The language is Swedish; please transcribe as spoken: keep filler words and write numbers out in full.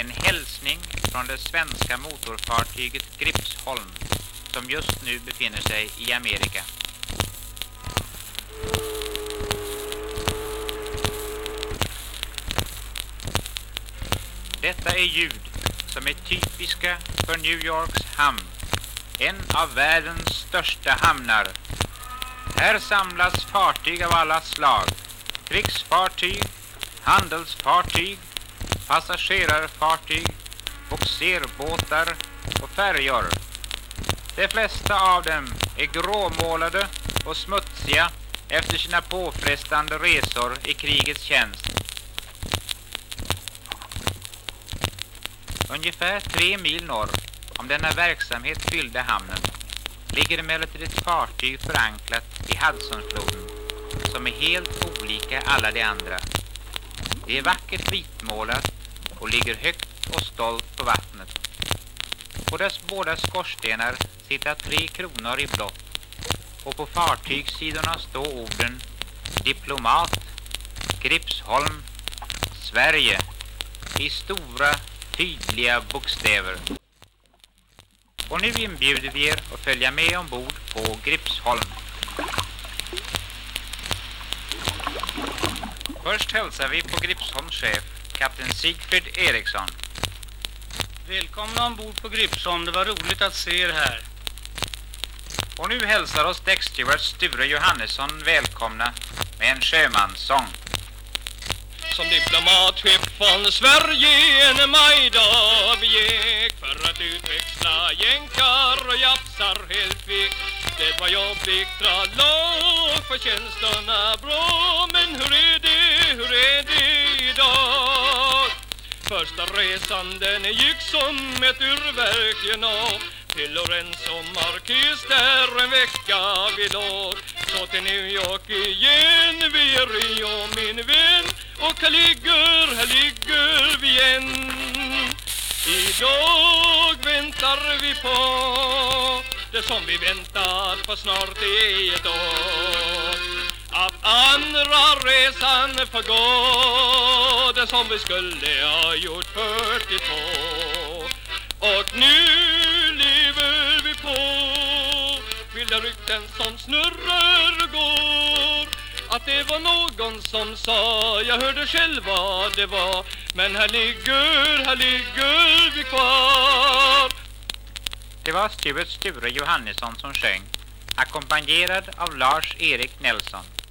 En hälsning från det svenska motorfartyget Gripsholm som just nu befinner sig i Amerika. Detta är ljud som är typiska för New Yorks hamn, en av världens största hamnar. Här samlas fartyg av alla slag, krigsfartyg, handelsfartyg, passagerarfartyg, bogserbåtar och färjor. De flesta av dem är gråmålade och smutsiga efter sina påfrestande resor i krigets tjänst. Ungefär tre mil norr om denna verksamhet fyllde hamnen ligger emellertid ett fartyg förankrat i Hudsonfloden som är helt olika alla de andra. Det är vackert vitmålat och ligger högt och stolt på vattnet. På dess båda skorstenar sitter tre kronor i blått och på fartygssidorna står orden Diplomat, Gripsholm, Sverige i stora tydliga bokstäver. Och nu inbjuder vi er att följa med ombord på Gripsholm. Först hälsar vi på Gripsholms chef, kapten Sigfrid Eriksson. Välkomna ombord på Gripsholm, det var roligt att se er här. Och nu hälsar oss däcksteward Sture Johannesson välkomna med en sjömanssång. Som diplomatchef från Sverige en majdag vi gick för att utväxla jänkar och japsar helt vik. Det var jobbigt trallag för tjänsterna bra, men hur är det, hur är det idag? Första resan den gick som ett urverk genom till Lorenzo Marquez där en vecka vi låg. Så till New York igen, vi är Rio min vän, och här ligger, här ligger vi igen. Idag väntar vi på det som vi väntat på snart i ett år. Att andra resan får gå, det som vi skulle ha gjort fyrtiotvå. Och nu lever vi på vilda rykten som snurrar och går. Att det var någon som sa, jag hörde själv vad det var, men här ligger, här ligger vi kvar. Det var steward Sture Johannesson som sjöng, ackompanjerad av Lars Erik Nelson.